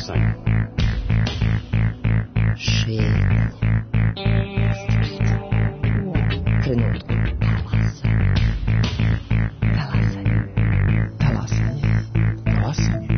Talasanje. Šetnje. Trenutku. Talasanje. Talasanje. Talasanje.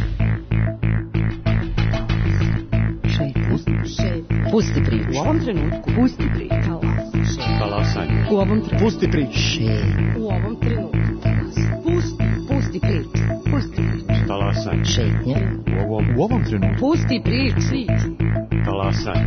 Šetnje. Pusti priču. U ovom trenutku. Pusti priču. Talasanje. U ovom trenutku. Pusti priču. Šetnje. U ovom trenutku. Pusti priču. Pusti priču. Talasanje. Šetnje. U ovom trenutku. Pusti priču. Talasanje.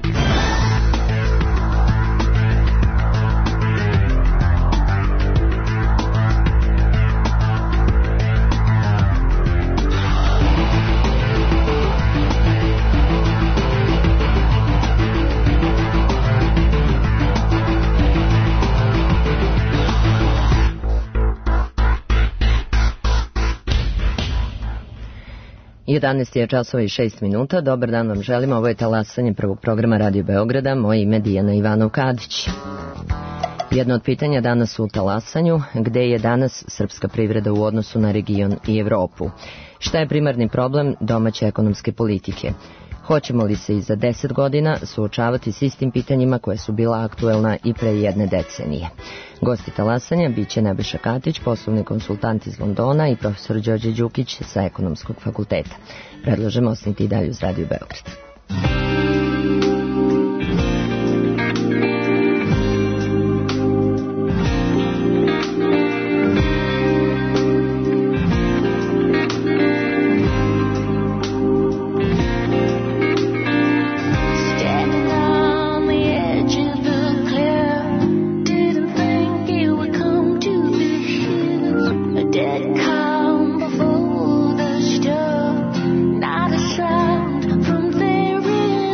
Jedanaest je časova i 6 minuta. Dobar dan vam želimo. Ovo je Talasanje prvog programa Radio Beograda. Moje ime Dijana Ivanov-Kadić. Jedno od pitanja danas u Talasanju, gde je danas srpska privreda u odnosu na region i Evropu? Šta je primarni problem domaće ekonomske politike? Hoćemo li se i za 10 godina suočavati s istim pitanjima koje su bila aktuelna i pre jedne decenije? Gosti Talasanja biće Nebojša Katić, poslovni konsultant iz Londona, i profesor Đorđe Đukić sa Ekonomskog fakulteta. Predlažem ostanite i dalje uz Radio Beograd. Not a sound from their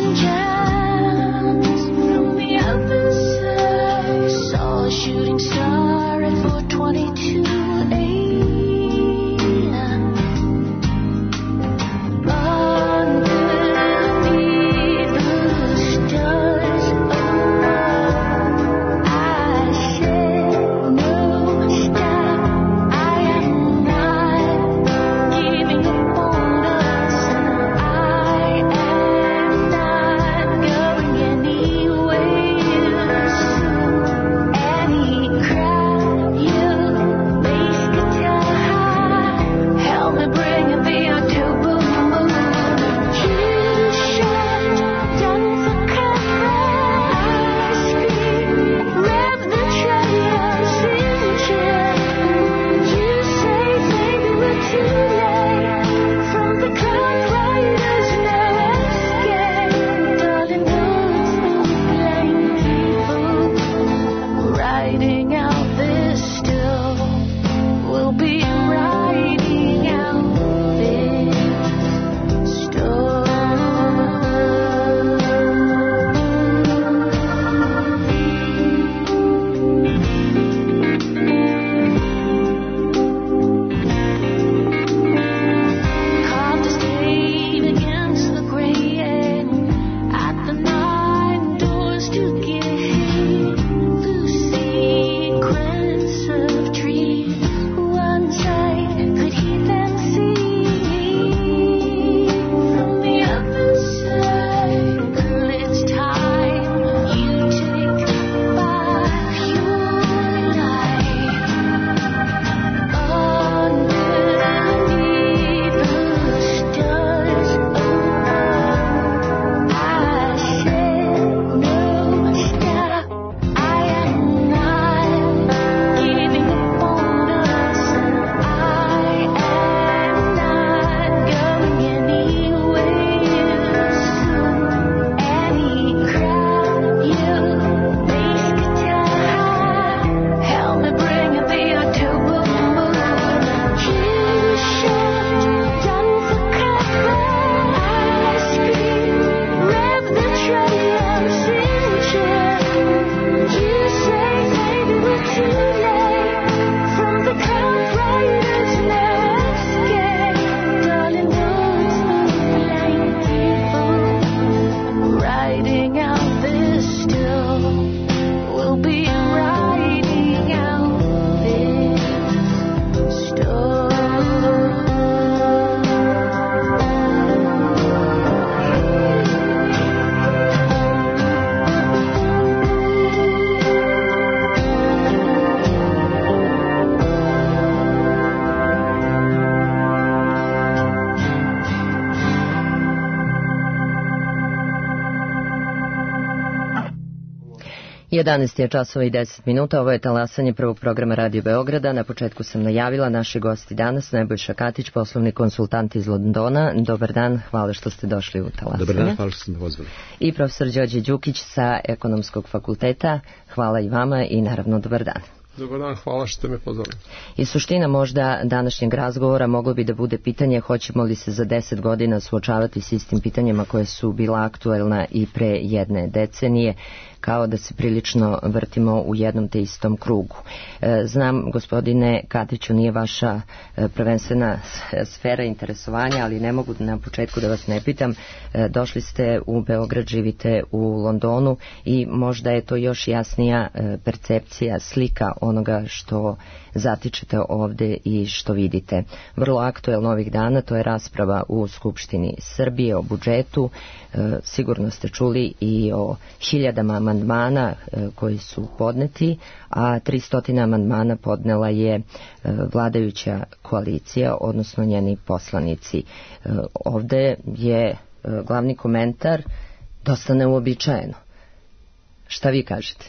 11 je časova i 10 minuta, ovo je talasanje prvog programa Radio Beograda. Na početku sam najavila naši gosti danas, Nebojša Katić, poslovni konsultant iz Londona. Dobar dan, hvala što ste došli u talasanje. Dobar dan, hvala što ste me pozvali. I profesor Đorđe Đukić sa Ekonomskog fakulteta, hvala i vama i naravno dobar dan. Dobar dan, hvala što ste me pozvali. I suština možda današnjeg razgovora moglo bi da bude pitanje hoćemo li se za 10 godina suočavati s istim pitanjima koje su bila aktuelna i pre jedne decenije, kao da se prilično vrtimo u jednom te istom krugu. Znam, gospodine Katiću, nije vaša prvenstvena sfera interesovanja, ali ne mogu na početku da vas ne pitam. Došli ste u Beograd, živite u Londonu i možda je to još jasnija percepcija, slika onoga što zatičete ovde i što vidite. Vrlo aktuelno ovih dana, to je rasprava u Skupštini Srbije o budžetu. Sigurno ste čuli i o hiljadama amandmana koji su podneti, a 300 amandmana podnela je vladajuća koalicija, odnosno njeni poslanici. Ovde je glavni komentar dosta neuobičajeno. Šta vi kažete?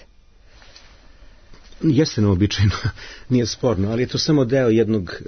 Jeste neobičajno, nije sporno, ali je to samo deo jednog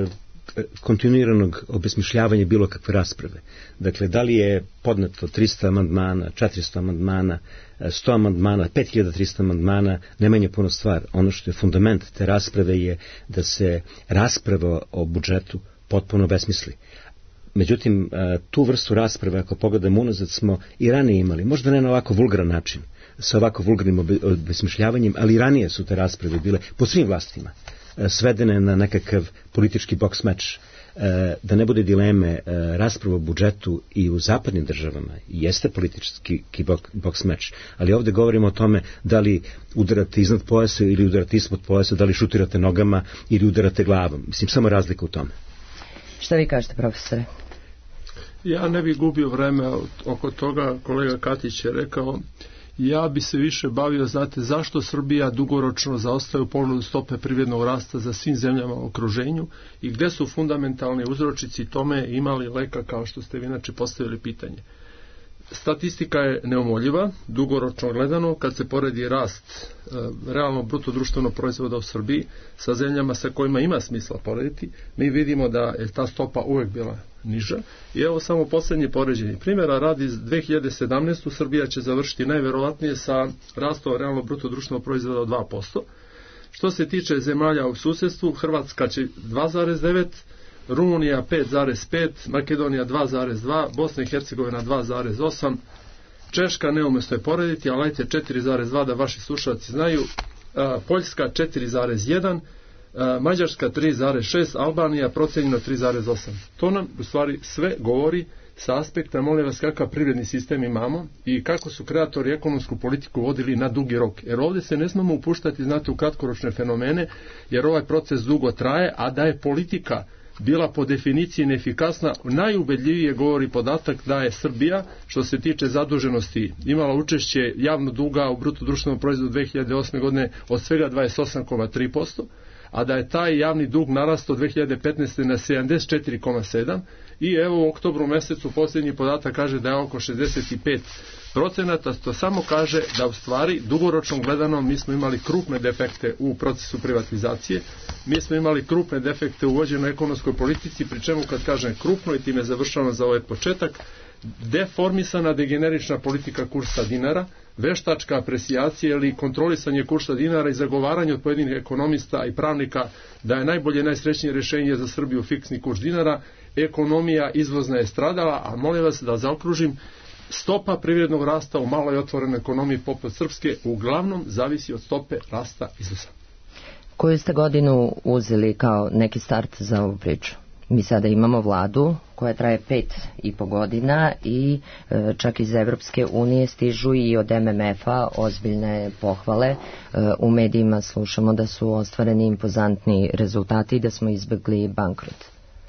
kontinuiranog obesmišljavanja bilo kakve rasprave. Dakle, da li je podneto 300 amandmana, 400 amandmana, 100 amandmana, 5300 amandmana, ne menja puno stvar. Ono što je fundament te rasprave je da se rasprava o budžetu potpuno besmisli. Međutim, tu vrstu rasprave, ako pogledamo unazad, smo i ranije imali, možda ne na ovako vulgaran način, sa ovako vulgarnim obesmišljavanjem, ali i ranije su te rasprave bile po svim vlastima svedene na nekakav politički boks meč. Da ne bude dileme, rasprava o budžetu i u zapadnim državama jeste politički boks meč, ali ovdje govorimo o tome da li udarate iznad pojasa ili udarate ispod pojasa, da li šutirate nogama ili udarate glavom. Mislim, samo razlika u tome. Šta vi kažete, profesore? Ja ne bih gubio vreme oko toga, kolega Katić je rekao. Ja bi se više bavio, znate, zašto Srbija dugoročno zaostaje u pogledu stope privrednog rasta za svim zemljama u okruženju i gde su fundamentalni uzročici tome imali leka, kao što ste vi inače postavili pitanje. Statistika je neumoljiva, dugoročno gledano, kad se poredi rast realno bruto društvenog proizvoda u Srbiji sa zemljama sa kojima ima smisla porediti, mi vidimo da je ta stopa uvek bila niža. I evo samo posljednji poređenje primjera, radi 2017. Srbija će završiti najverovatnije sa rastom realno bruto društvenog proizvoda od 2%. Što se tiče zemalja u susjedstvu, Hrvatska će 2,9%, Rumunija 5,5, Makedonija 2,2, Bosna i Hercegovina 2,8, Češka neumesno je porediti, ali ajte 4,2 da vaši slušalci znaju, Poljska 4,1, Mađarska 3,6, Albanija procenjeno 3,8. To nam u stvari sve govori sa aspekta, molim vas, kakav privredni sistem imamo i kako su kreatori ekonomsku politiku vodili na dugi rok. Jer ovdje se ne smemo upuštati, znate, u kratkoročne fenomene, jer ovaj proces dugo traje, a da je politika bila po definiciji neefikasna, najubedljivije govori podatak da je Srbija, što se tiče zaduženosti, imala učešće javnog duga u bruto društvenom proizvodu 2008. godine od svega 28,3%, a da je taj javni dug narastao 2015. na 74,7% i evo u oktobru mesecu posljednji podatak kaže da je oko 65%, to samo kaže da u stvari dugoročno gledano mi smo imali krupne defekte u procesu privatizacije, mi smo imali krupne defekte u uvođenoj ekonomskoj politici, pri čemu kad kažem krupno i time završavam za ovaj početak, deformisana degenerična politika kursa dinara, veštačka apresijacija ili kontrolisanje kursa dinara i zagovaranje od pojedinih ekonomista i pravnika da je najbolje i najsrećnije rješenje za Srbiju fiksni kurs dinara, ekonomija izvozna je stradala, a molim vas da zaokružim, stopa privrednog rasta u maloj otvorenoj ekonomiji poput Srpske uglavnom zavisi od stope rasta izvoza. Koju ste godinu uzeli kao neki start za ovu priču? Mi sada imamo vladu koja traje 5,5 godina i čak iz Evropske unije stižu i od MMF-a ozbiljne pohvale. U medijima slušamo da su ostvareni impozantni rezultati i da smo izbjegli bankrot.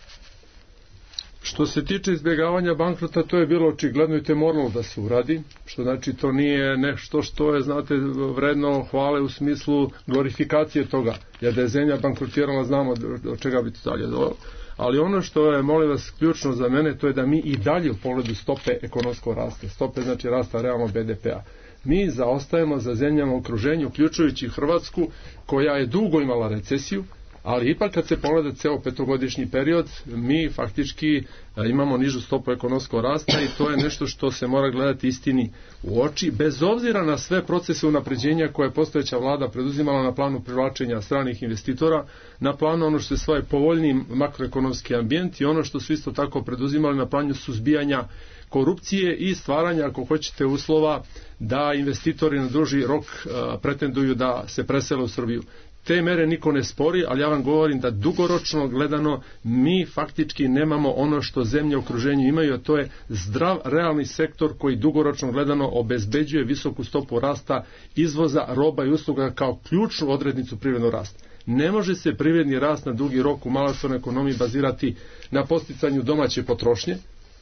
Što se tiče izbjegavanja bankrota, to je bilo očigledno i to je moralo da se uradi, što znači to nije nešto što je, znate, vredno hvale u smislu glorifikacije toga, jer da je zemlja bankrotirala znamo od čega bi to dalje dovelo. Ali ono što je, molim vas, ključno za mene, to je da mi i dalje u pogledu stope ekonomskog rasta, stope znači rasta realno BDP-a, mi zaostajemo za zemljama u okruženju, uključujući Hrvatsku, koja je dugo imala recesiju, ali ipak kad se pogleda ceo petogodišnji period, mi faktički imamo nižu stopu ekonomskog rasta i to je nešto što se mora gledati istini u oči, bez obzira na sve procese unapređenja koje je postojeća vlada preduzimala na planu privlačenja stranih investitora, na planu ono što se svoje povoljniji makroekonomski ambijent i ono što su isto tako preduzimali na planu suzbijanja korupcije i stvaranja, ako hoćete, uslova da investitori na duži rok pretenduju da se presele u Srbiju. Te mere niko ne spori, ali ja vam govorim da dugoročno gledano mi faktički nemamo ono što zemlje u okruženju imaju, a to je zdrav realni sektor koji dugoročno gledano obezbeđuje visoku stopu rasta izvoza roba i usluga kao ključnu odrednicu privrednog rasta. Ne može se privredni rast na dugi rok u malostranoj ekonomiji bazirati na podsticanju domaće potrošnje,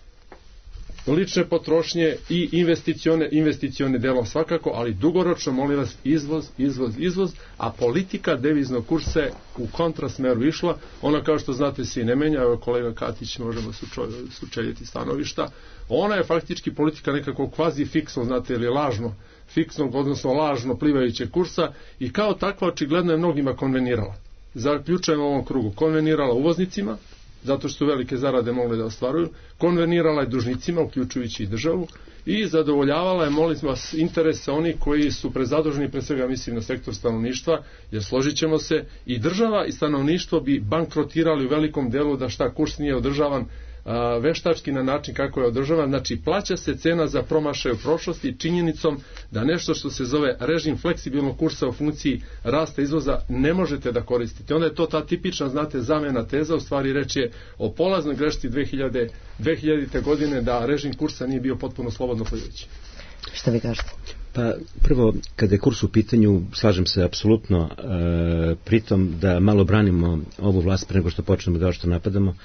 lične potrošnje i investicione delom svakako, ali dugoročno, molim vas, izvoz, a politika deviznog kursa je u kontrasmeru išla. Ona, kao što znate, se i ne menja, evo kolega Katić, možemo sučeljiti stanovišta, ona je faktički politika nekako kvazi fiksno, znate, ili lažno fiksnog, odnosno lažno plivajućeg kursa i kao takva očigledno je mnogima konvenirala. Zaključujemo u ovom krugu, konvenirala uvoznicima, zato što su velike zarade mogle da ostvaruju, konvenirala je dužnicima, uključujući i državu, i zadovoljavala je, molim vas, interese onih koji su prezaduženi, pre svega mislim na sektor stanovništva, jer složit ćemo se, i država i stanovništvo bi bankrotirali u velikom delu da šta kurs nije održavan veštački na način kako je održavan. Znači, plaća se cena za promašaj u prošlosti činjenicom da nešto što se zove režim fleksibilnog kursa u funkciji rasta izvoza ne možete da koristite. Onda je to ta tipična, znate, zamena teza, u stvari reč je o polaznoj grešci 2000. godine da režim kursa nije bio potpuno slobodno plivajući. Šta vi kažete? Pa prvo, kada je kurs u pitanju, slažem se apsolutno, pritom da malo branimo ovu vlast pre nego što počnemo da što napadamo.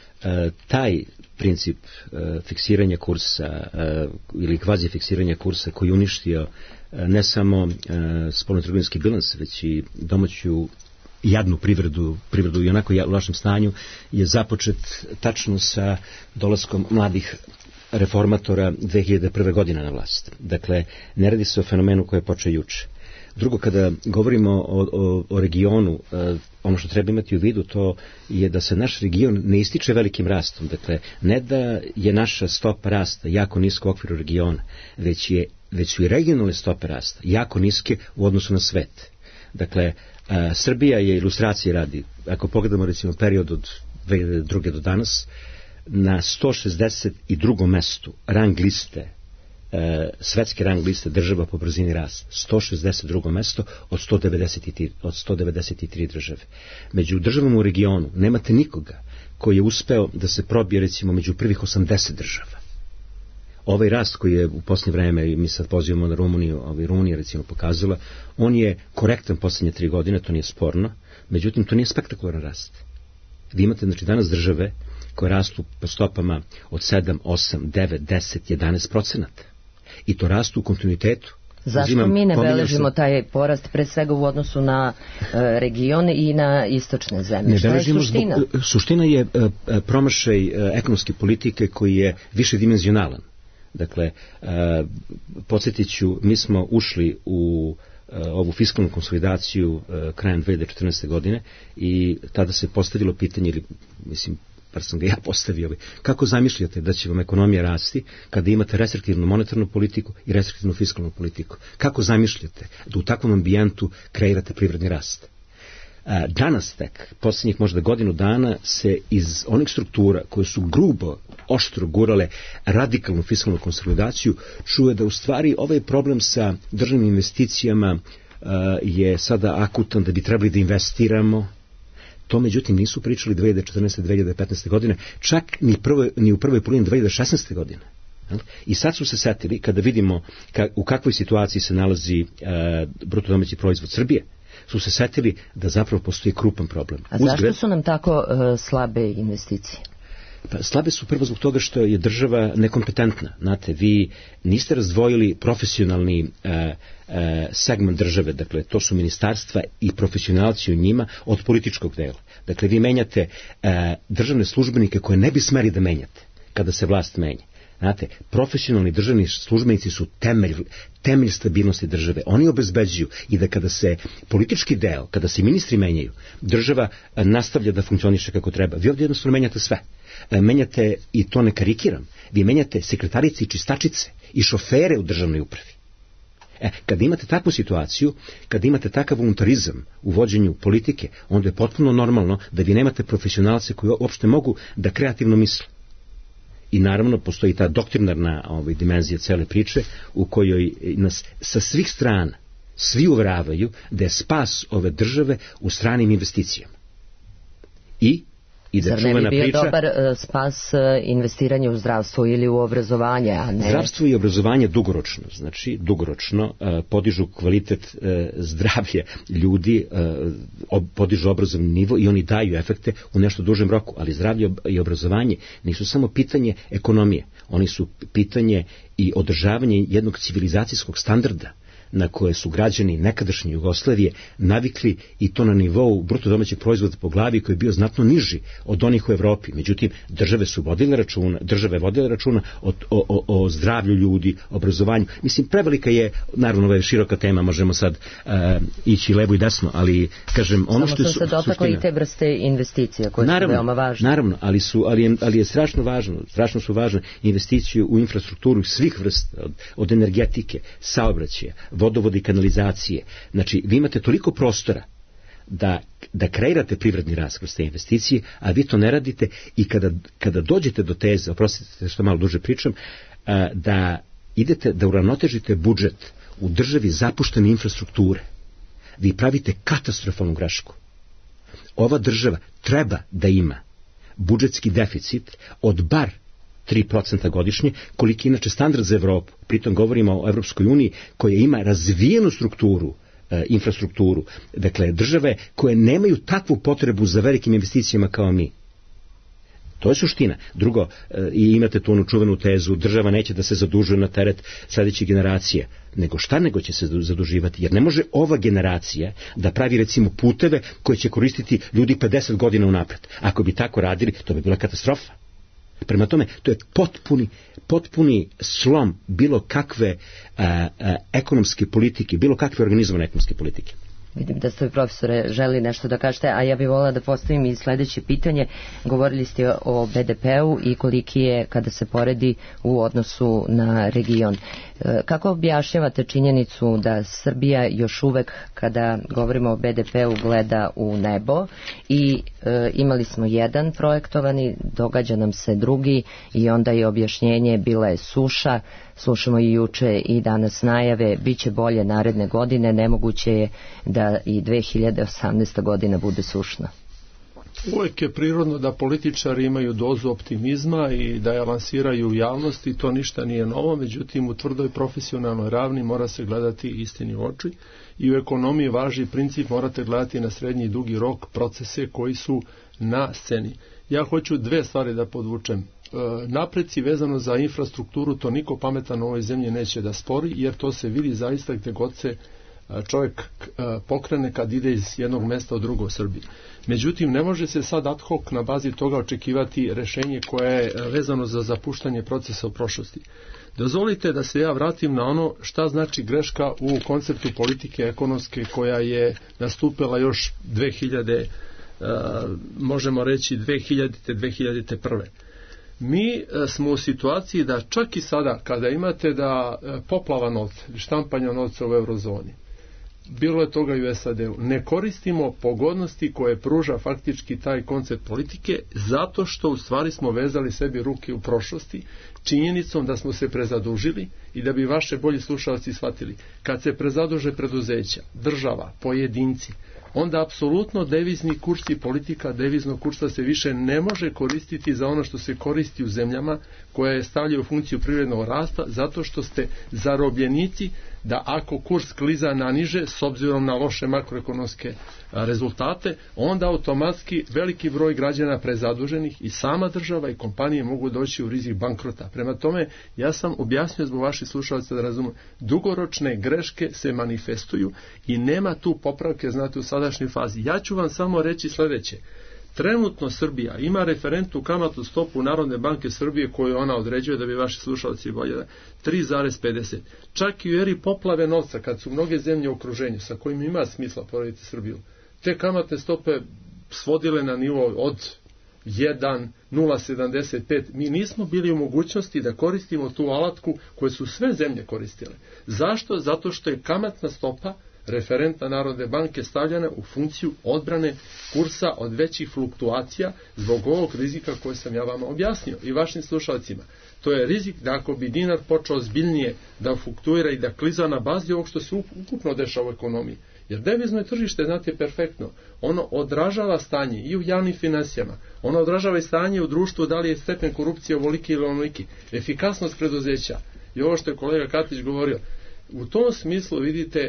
Taj princip fiksiranja kursa ili kvazi fiksiranja kursa koji uništio ne samo spoljnotrgovinski bilans, već i domaću jadnu privredu i onako u lošem stanju, je započet tačno sa dolaskom mladih reformatora 2001. godine na vlast. Dakle, ne radi se o fenomenu koji je počeo juče. Drugo, kada govorimo o regionu, ono što treba imati u vidu to je da se naš region ne ističe velikim rastom. Dakle, ne da je naša stopa rasta jako niska u okviru regiona, već su i regionalne stope rasta jako niske u odnosu na svet. Dakle, Srbija je, ilustracije radi, ako pogledamo recimo period od 2002. do danas, na 162. mestu rang liste, svetske rang liste država po brzini rasta, 162. mesto od 193 države. Među državama u regionu nemate nikoga koji je uspeo da se probije recimo među prvih 80 država. Ovaj rast koji je u posljednje vreme, i mi sad pozivamo na Rumuniju, Rumunija recimo pokazala, on je korektan posljednje 3 godine, to nije sporno, međutim to nije spektakularan rast. Vi imate znači danas države koje rastu po stopama od 7, 8, 9, 10, 11%. I to rastu u kontinuitetu. Zašto mi ne beležimo taj porast pre svega u odnosu na region i na istočne zemlje? Šta je suština? Suština je promašaj ekonomske politike koji je višedimenzionalan. Dakle, podsjetit ću, mi smo ušli u ovu fiskalnu konsolidaciju krajem 2014. godine i tada se postavilo pitanje, ili mislim, par sam ga ja postavio, kako zamišljate da će vam ekonomija rasti kada imate restriktivnu monetarnu politiku i restriktivnu fiskalnu politiku? Kako zamišljate da u takvom ambijentu kreirate privredni rast? Danas tek, posljednjih možda godinu dana, se iz onih struktura koje su grubo, oštro gurale radikalnu fiskalnu konsolidaciju, čuje da u stvari ovaj problem sa državnim investicijama je sada akutan, da bi trebali da investiramo. To međutim nisu pričali 2014. 2015. godine, čak ni u prvoj polovini 2016. godine. I sad su se setili, kada vidimo u kakvoj situaciji se nalazi bruto domaći proizvod Srbije, su se setili da zapravo postoji krupan problem. A zašto su nam tako slabe investicije? Pa, slabe su prvo zbog toga što je država nekompetentna. Znate, vi niste razdvojili profesionalni segment države, dakle to su ministarstva i profesionalci u njima, od političkog dela. Dakle, vi menjate državne službenike koje ne bi smeli da menjate kada se vlast menja. Znate, profesionalni državni službenici su temelj stabilnosti države. Oni obezbeđuju i da kada se politički deo, kada se ministri menjaju, država nastavlja da funkcioniše kako treba. Vi ovdje jednostavno menjate sve. Menjate, i to ne karikiram, vi menjate sekretarice i čistačice i šofere u državnoj upravi. Kada imate takvu situaciju, kada imate takav voluntarizam u vođenju politike, onda je potpuno normalno da vi nemate profesionalce koji uopšte mogu da kreativno misle. I naravno postoji ta doktrinarna dimenzija cele priče u kojoj nas sa svih strana svi uveravaju da je spas ove države u stranim investicijama. I da zar ne bi bio dobar spas investiranje u zdravstvo ili u obrazovanje, a ne... Zdravstvo i obrazovanje dugoročno podižu kvalitet zdravlja ljudi, podižu obrazovni nivo i oni daju efekte u nešto dužem roku, ali zdravlje i obrazovanje nisu samo pitanje ekonomije, oni su pitanje i održavanje jednog civilizacijskog standarda na koje su građani nekadašnje Jugoslavije navikli, i to na nivou bruto domaćeg proizvoda po glavi koji je bio znatno niži od onih u Evropi. Međutim, države vodile računa o zdravlju ljudi, obrazovanju. Mislim, prevelika je, naravno, ovo je široka tema, možemo sad ići levo i desno, ali kažem, ono što je suština... Samo sam se dotakla i te vrste investicija koje su veoma važne. Naravno, ali je strašno su važne investicije u infrastrukturu svih vrsta, od energetike, saobraćaja, vodovode i kanalizacije. Znači, vi imate toliko prostora da kreirate privredni rast kroz te investicije, a vi to ne radite, i kada dođete do teze, oprostite što malo duže pričam, da idete da uravnotežite budžet u državi zapuštene infrastrukture, vi pravite katastrofalnu grešku. Ova država treba da ima budžetski deficit od bar 3% godišnje, koliki je inače standard za Evropu. Pritom govorimo o Evropskoj uniji koja ima razvijenu infrastrukturu. Dakle, države koje nemaju takvu potrebu za velikim investicijama kao mi. To je suština. Drugo, i imate tu onu čuvenu tezu, država neće da se zadužuje na teret sledećih generacija. Nego će se zaduživati, jer ne može ova generacija da pravi recimo puteve koje će koristiti ljudi 50 godina unapred. Ako bi tako radili, to bi bila katastrofa. Prema tome, to je potpuni slom bilo kakve ekonomske politike, bilo kakve organizovane ekonomske politike. Vidim da ste, profesore, želi nešto da kažete, a ja bih volila da postavim i sledeće pitanje. Govorili ste o BDP-u i koliki je kada se poredi u odnosu na region. Kako objašnjavate činjenicu da Srbija još uvek, kada govorimo o BDP-u, gleda u nebo i imali smo jedan projektovani, događa nam se drugi i onda je objašnjenje bila je suša, slušamo i juče i danas najave, bit će bolje naredne godine, nemoguće je da i 2018. godina bude sušna. Uvijek je prirodno da političari imaju dozu optimizma i da je lansiraju u javnosti, to ništa nije novo, međutim u tvrdoj profesionalnoj ravni mora se gledati istini u oči i u ekonomiji važi princip, morate gledati na srednji i dugi rok procese koji su na sceni. Ja hoću dve stvari da podvučem. Napreci vezano za infrastrukturu, to niko pametan u ovoj zemlji neće da spori, jer to se vidi zaista gde god se čovjek pokrene kad ide iz jednog mesta u drugo u Srbiji. Međutim, ne može se sad ad hoc na bazi toga očekivati rešenje koje je vezano za zapuštanje procesa u prošlosti. Dozvolite da se ja vratim na ono šta znači greška u konceptu politike ekonomske koja je nastupila još 2000, možemo reći 2001. Mi smo u situaciji da čak i sada kada imate da poplava novca, štampanja novca u eurozoni, bilo je toga i u SAD-u, ne koristimo pogodnosti koje pruža faktički taj koncept politike, zato što u stvari smo vezali sebi ruke u prošlosti činjenicom da smo se prezadužili. I da bi vaše bolji slušalci shvatili, kad se prezaduže preduzeća, država, pojedinci, onda apsolutno devizni kurs i politika deviznog kursa se više ne može koristiti za ono što se koristi u zemljama koja je stavlja u funkciju privrednog rasta, zato što ste zarobljenici da ako kurs kliza na niže s obzirom na loše makroekonomske rezultate, onda automatski veliki broj građana prezaduženih i sama država i kompanije mogu doći u rizik bankrota. Prema tome, ja sam objasnio zbog vaših slušalaca da razumu, dugoročne greške se manifestuju i nema tu popravke, znate, u sadašnjoj fazi. Ja ću vam samo reći sledeće. Trenutno Srbija ima referentnu kamatnu stopu Narodne banke Srbije koju ona određuje, da bi vaši slušalci bolje, 3,50. Čak i u eri poplave novca, kad su mnoge zemlje u okruženju sa kojim ima smisla porediti Srbiju, te kamatne stope svodile na nivo od 1, 0,75, mi nismo bili u mogućnosti da koristimo tu alatku koju su sve zemlje koristile. Zašto? Zato što je kamatna stopa referentna Narodne banke stavljena u funkciju odbrane kursa od većih fluktuacija zbog ovog rizika koje sam ja vama objasnio i vašim slušalcima. To je rizik da ako bi dinar počeo zbiljnije da fluktuira i da kliza na bazi ovog što se ukupno dešava u ekonomiji. Jer devizno je tržište, znate, perfektno. Ono odražava stanje i u javnim finansijama. Ono odražava i stanje u društvu, da li je stepen korupcije ovoliki ili onoliki. Efikasnost preduzeća. I ovo što je kolega Katić govorio. U tom smislu vidite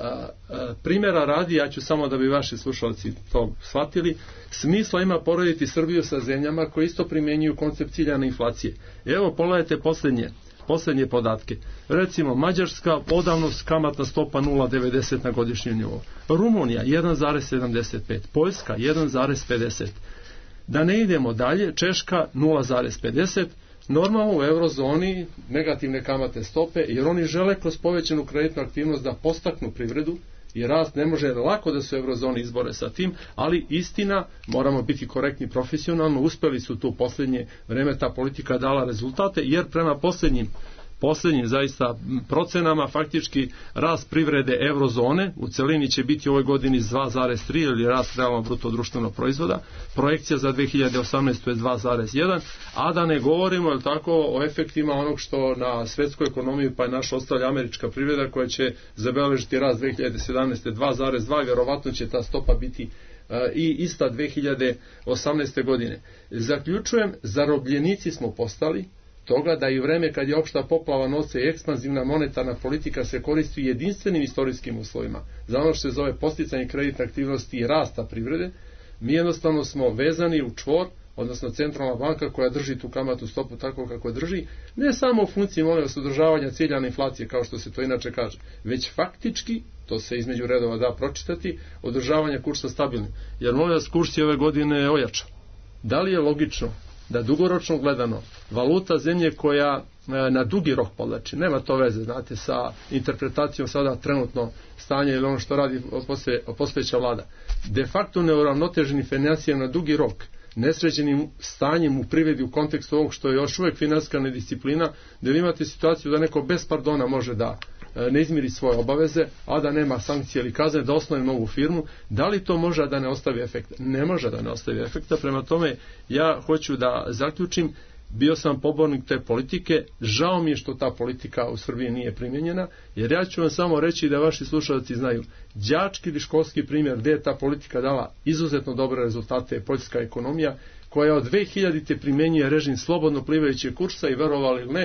primjera radi, ja ću samo da bi vaši slušalci to shvatili, smisla ima porediti Srbiju sa zemljama koje isto primjenjuju koncept ciljane inflacije. Evo, pogledajte posljednje podatke. Recimo, Mađarska odavno kamatna stopa 0,90 na godišnjem nivou. Rumunija 1,75, Poljska 1,50. Da ne idemo dalje, Češka 0,50. Normalno u eurozoni negativne kamatne stope, jer oni žele kroz povećanu kreditnu aktivnost da postaknu privredu i rast. Ne može lako da se u eurozoni izbore sa tim, ali istina, moramo biti korektni profesionalno, uspeli su tu posljednje vreme, ta politika dala rezultate, jer prema posljednjim zaista procenama faktički rast privrede eurozone u celini će biti u ovoj godini 2,3 ili rast realno bruto društvenog proizvoda. Projekcija za 2018. je 2,1, a da ne govorimo o efektima onog što na svetsku ekonomiju pa je naša ostavlja američka privreda koja će zabeležiti rast 2017. 2,2, vjerovatno će ta stopa biti i ista 2018. godine. Zaključujem, zarobljenici smo postali toga da i vreme kad je opšta poplava novca i ekspanzivna monetarna politika se koristi jedinstvenim istorijskim uslovima za ono što se zove podsticanje kreditne aktivnosti i rasta privrede. Mi jednostavno smo vezani u čvor, odnosno centralna banka koja drži tu kamatnu stopu tako kako drži, ne samo u funkciji održavanja ciljane inflacije kao što se to inače kaže, već faktički, to se između redova da pročitati, održavanja kursa stabilnim. Jer kurs je ove godine ojača. Da li je logično da dugoročno gledano valuta zemlje koja na dugi rok povlači, nema to veze, znate, sa interpretacijom sada trenutno stanja ili ono što radi postojeća vlada, de facto neuravnoteženim financijama na dugi rok, nesređenim stanjem u privredi u kontekstu ovog što je još uvijek finansijska nedisciplina, da vi imate situaciju da neko bez pardona može da ne izmiri svoje obaveze, a da nema sankcije ili kazne, da osnovi novu firmu. Da li to može da ne ostavi efekta? Ne može da ne ostavi efekta. Prema tome, ja hoću da zaključim, bio sam pobornik te politike, žao mi je što ta politika u Srbiji nije primjenjena, jer ja ću vam samo reći da vaši slušalci znaju, đački ili školski primjer gdje je ta politika dala izuzetno dobre rezultate je poljska ekonomija, koja od 2000. primjenjuje režim slobodno plivajućeg kursa i verovali ili ne,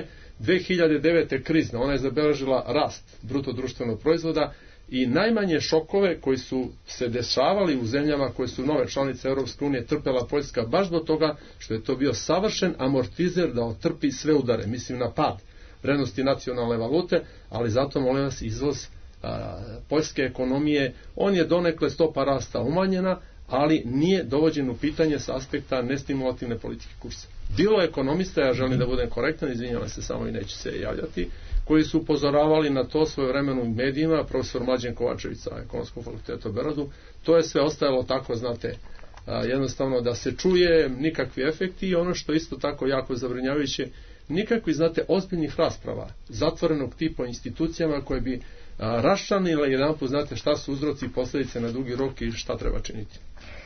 2009. krizna, ona je zabeležila rast bruto društvenog proizvoda i najmanje šokove koji su se dešavali u zemljama koje su nove članice Europske unije trpela Poljska baš do toga što je to bio savršen amortizer da otrpi sve udare, mislim na pad vrednosti nacionalne valute, ali zato molim vas izvoz poljske ekonomije, on je donekle stopa rasta umanjena, ali nije dovođen u pitanje sa aspekta nestimulativne politike kursa. Bilo ekonomista, ja želim da budem korektan, izvinjavam se samo i neću se javljati, koji su upozoravali na to svojevremeno u medijima, profesor Mlađan Kovačević sa Ekonomskog fakulteta u Beogradu, to je sve ostajalo tako, znate, jednostavno da se čuje nikakvi efekti i ono što isto tako jako zabrinjavajuće, nikakvi, znate, ozbiljnih rasprava zatvorenog tipa o institucijama koje bi raščlanile jedanput, znate, šta su uzroci i posljedice na dugi rok i šta treba činiti.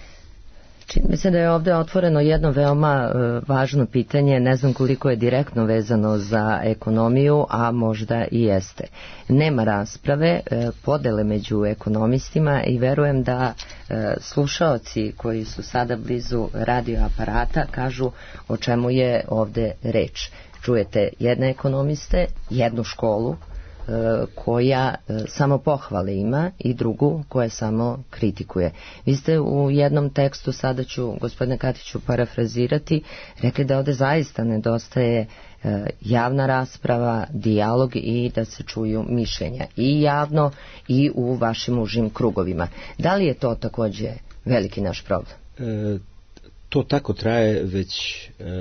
Čini mi se da je ovdje otvoreno jedno veoma važno pitanje, ne znam koliko je direktno vezano za ekonomiju, a možda i jeste. Nema rasprave, podele među ekonomistima i verujem da slušaoci koji su sada blizu radioaparata kažu o čemu je ovdje reč. Čujete jedne ekonomiste, jednu školu koja samo pohvale ima i drugu koja samo kritikuje. Vi ste u jednom tekstu, sada ću gospodine Katiću parafrazirati, rekli da ovdje zaista nedostaje javna rasprava, dijalog i da se čuju mišljenja i javno i u vašim užim krugovima. Da li je to također veliki naš problem? To tako traje već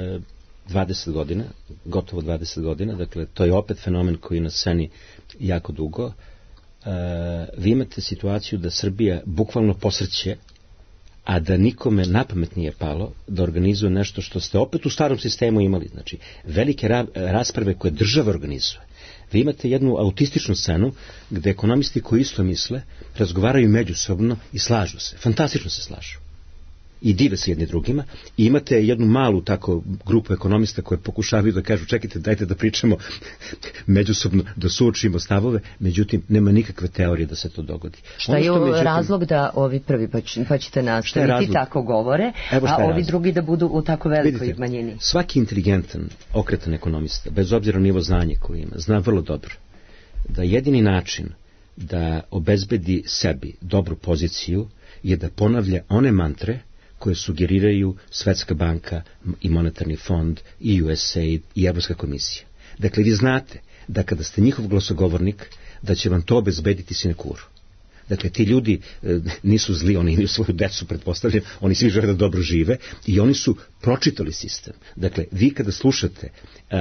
20 godina, gotovo 20 godina, dakle to je opet fenomen koji na sceni jako dugo. Vi imate situaciju da Srbija bukvalno posrće, a da nikome napamet nije palo da organizuje nešto što ste opet u starom sistemu imali, znači velike rasprave koje država organizuje. Vi imate jednu autističnu scenu gde ekonomisti koji isto misle razgovaraju međusobno i slažu se, fantastično se slažu i dive se jedni drugima, i imate jednu malu tako grupu ekonomista koje pokušavaju da kažu čekajte, dajte da pričamo međusobno, da suočimo stavove, međutim nema nikakve teorije da se to dogodi. Šta je razlog da ovi prvi pa ćete nastaviti tako govore, a ovi drugi da budu u tako velikoj manjini? Svaki inteligentan, okretan ekonomista, bez obzira na nivo znanja koji ima, zna vrlo dobro da jedini način da obezbedi sebi dobru poziciju je da ponavlja one mantre koje sugeriraju Svetska banka i Monetarni fond i USAID i Evropska komisija. Dakle, vi znate da kada ste njihov glasogovornik, da će vam to obezbediti sinekuru. Dakle, ti ljudi nisu zli, oni imaju svoju decu, pretpostavljam, oni svi žele da dobro žive i oni su pročitali sistem. Dakle, vi kada slušate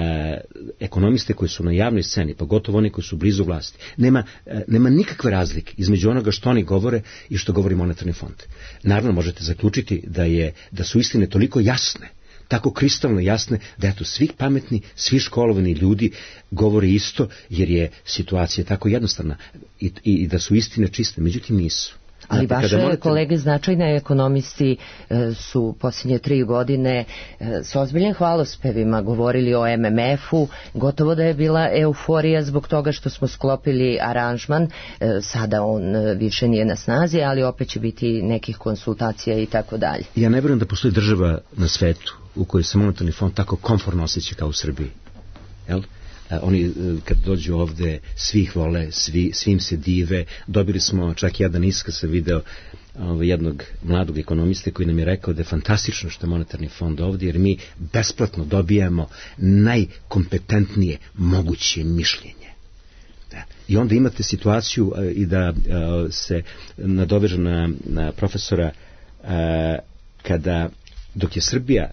ekonomiste koji su na javnoj sceni, pa gotovo oni koji su blizu vlasti, nema nikakve razlike između onoga što oni govore i što govori Monetarni fond. Naravno, možete zaključiti da su istine toliko jasne, tako kristalno jasne, da eto, svi pametni, svi školovani ljudi govore isto, jer je situacija tako jednostavna i da su istine čiste, međutim nisu. Ali vaše kolege značajni ekonomisti su posljednje 3 godine s ozbiljnim hvalospevima govorili o MMF-u, gotovo da je bila euforija zbog toga što smo sklopili aranžman, sada on više nije na snazi, ali opet će biti nekih konsultacija i tako dalje. Ja ne vjerujem da postoji država na svetu u kojoj se Monetarni fond tako komfortno osjeća kao u Srbiji. Jel? Oni kad dođu ovde svi ih vole, svim se dive. Dobili smo čak jedan iskaz, sam video jednog mladog ekonomiste koji nam je rekao da je fantastično što je Monetarni fond ovdje, jer mi besplatno dobijamo najkompetentnije moguće mišljenje. I onda imate situaciju i da se nadoveže na profesora, kada dok je Srbija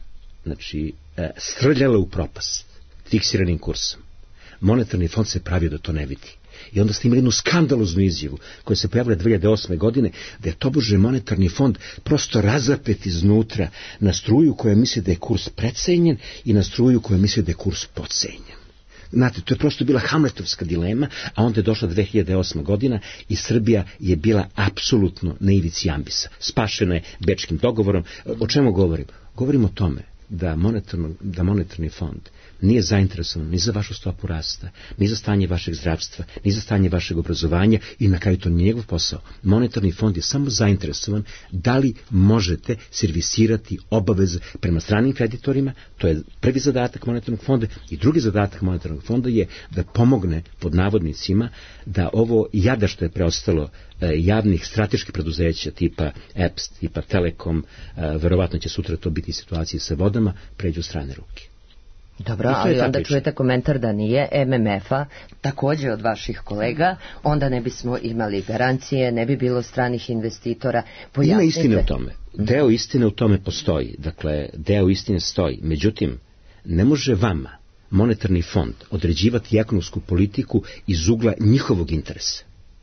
srljala u propast fiksiranim kursom, Monetarni fond se pravio da to ne vidi. I onda ste imali jednu skandaloznu izjavu koja se pojavila 2008. godine, da je tobože Monetarni fond prosto razapet iznutra na struju koja misli da je kurs precenjen i na struju koja misli da je kurs podcenjen. Znate, to je prosto bila hamletovska dilema, a onda je došla 2008. godina i Srbija je bila apsolutno na ivici ambisa. Spašena je Bečkim dogovorom. O čemu govorim? Govorim o tome da Monetarni fond nije zainteresovan ni za vašu stopu rasta, ni za stanje vašeg zdravstva, ni za stanje vašeg obrazovanja i na kraju to nije njegov posao. Monetarni fond je samo zainteresovan da li možete servisirati obaveze prema stranim kreditorima, to je prvi zadatak Monetarnog fonda, i drugi zadatak Monetarnog fonda je da pomogne pod navodnicima da ovo jada što je preostalo javnih strateških preduzeća tipa EPS, tipa Telekom, verovatno će sutra to biti situacije sa vodama, pređu u strane ruke. Dobro, ali onda čujete komentar da nije MMF-a, također od vaših kolega, onda ne bismo imali garancije, ne bi bilo stranih investitora. Ima istine u tome. Deo istine u tome postoji. Dakle, deo istine stoji. Međutim, ne može vama Monetarni fond određivati ekonomsku politiku iz ugla njihovog interesa.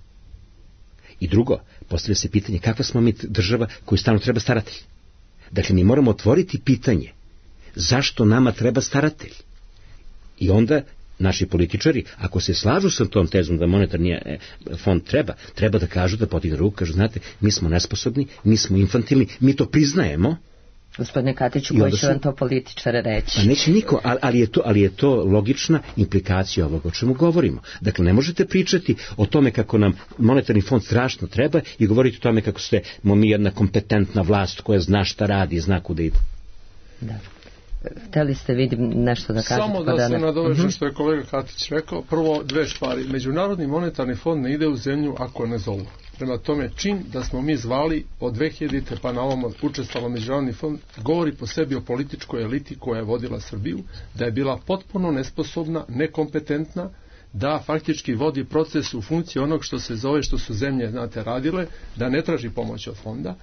I drugo, postavlja se pitanje kakva smo mi država koju stalno treba staratelj. Dakle, mi moramo otvoriti pitanje zašto nama treba staratelj. I onda naši političari, ako se slažu sa tom tezom da Monetarni fond treba da kažu, da podignu ruku, kažu, znate, mi smo nesposobni, mi smo infantilni, mi to priznajemo. Gospodine Katiću, koji će vam to političare reći? Pa neće niko, ali je to logična implikacija ovoga o čemu govorimo. Dakle, ne možete pričati o tome kako nam Monetarni fond strašno treba i govoriti o tome kako smo mi jedna kompetentna vlast koja zna šta radi i zna kuda ide. Da. Hteli ste, vidim, nešto da kažete? Samo da se nadovežem što je kolega Katić rekao. Prvo, 2 stvari. Međunarodni monetarni fond ne ide u zemlju ako ne zovu. Prema tome, čin da smo mi zvali od 2000. pa na ovom učestvovao Međunarodni fond, govori po sebi o političkoj eliti koja je vodila Srbiju, da je bila potpuno nesposobna, nekompetentna, da faktički vodi proces u funkciji onog što se zove, što su zemlje, znate, radile, da ne traži pomoć od fonda.